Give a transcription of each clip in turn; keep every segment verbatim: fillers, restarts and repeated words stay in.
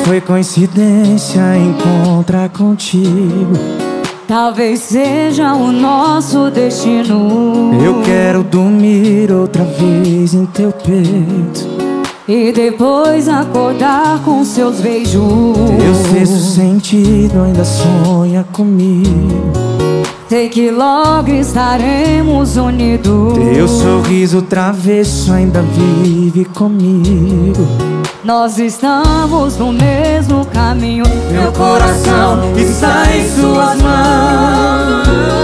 foi coincidência encontrar contigo. Talvez seja o nosso destino. Eu quero dormir outra vez em teu peito e depois acordar com seus beijos. Teu sexto sentido ainda sonha comigo. Sei que logo estaremos unidos. Teu sorriso travesso ainda vive comigo. Nós estamos no mesmo caminho. Meu coração está em suas mãos.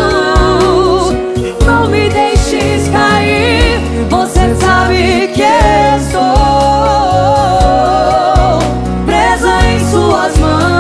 Não me deixes cair. Você sabe que estou presa em suas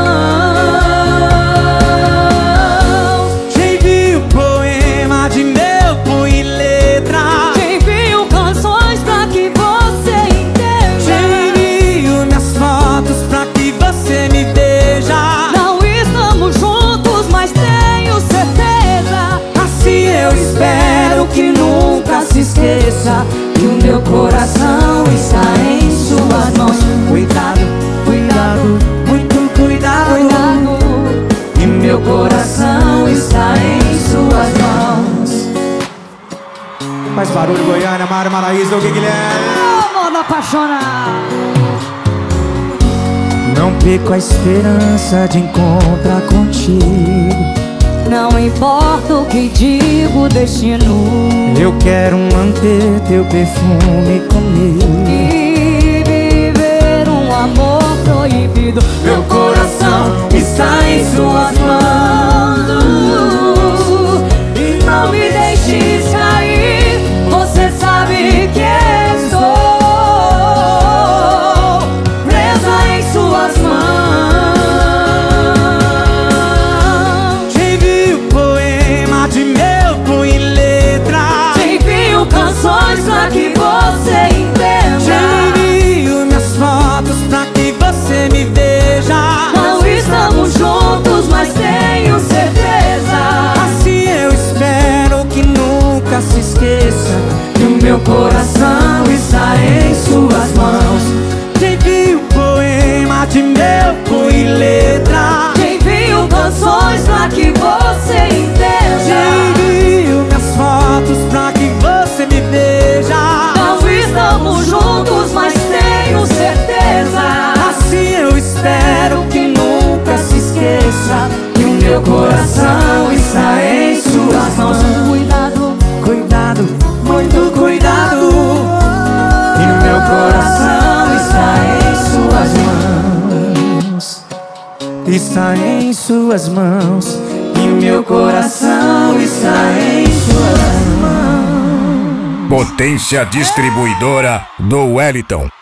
mãos. Te envio poema de meu punho e letra. Te envio canções pra que você entenda. Te envio minhas fotos pra que você me veja. Não estamos juntos, mas tenho certeza. Assim eu espero que nunca se esqueça que o meu coração está em suas mãos. Cuidado, cuidado, muito cuidado, Cuidado, e meu coração está em suas mãos. Mais barulho, Goiânia, Mário Maraíza, o que Guilherme? amor apaixonado. Não perco a esperança de encontrar contigo. Não importa o que diga o destino. Eu quero manter teu perfume comigo E viver um amor proibido. Meu coração está em suas mãos. E não me deixes cair. Você sabe que estou presa em suas mãos. Te envio poema de meu punho e letra. Te envio canções pra que você entenda. Te envio minhas fotos pra que você me veja. Não estamos juntos, mas tenho certeza. Assim eu espero que nunca se esqueça que o meu coração está em suas mãos. Te envio poema de meu punho e letra. Te envio canções pra que você Te entenda. envio minhas fotos pra que você me veja. Não estamos juntos, mas tenho certeza. Assim eu espero que nunca se esqueça que o meu coração está em suas mãos. Cuidado, Cuidado, muito cuidado, e meu coração está em suas mãos. Está em suas mãos, e meu coração está em suas mãos. Potência Distribuidora do Wellington.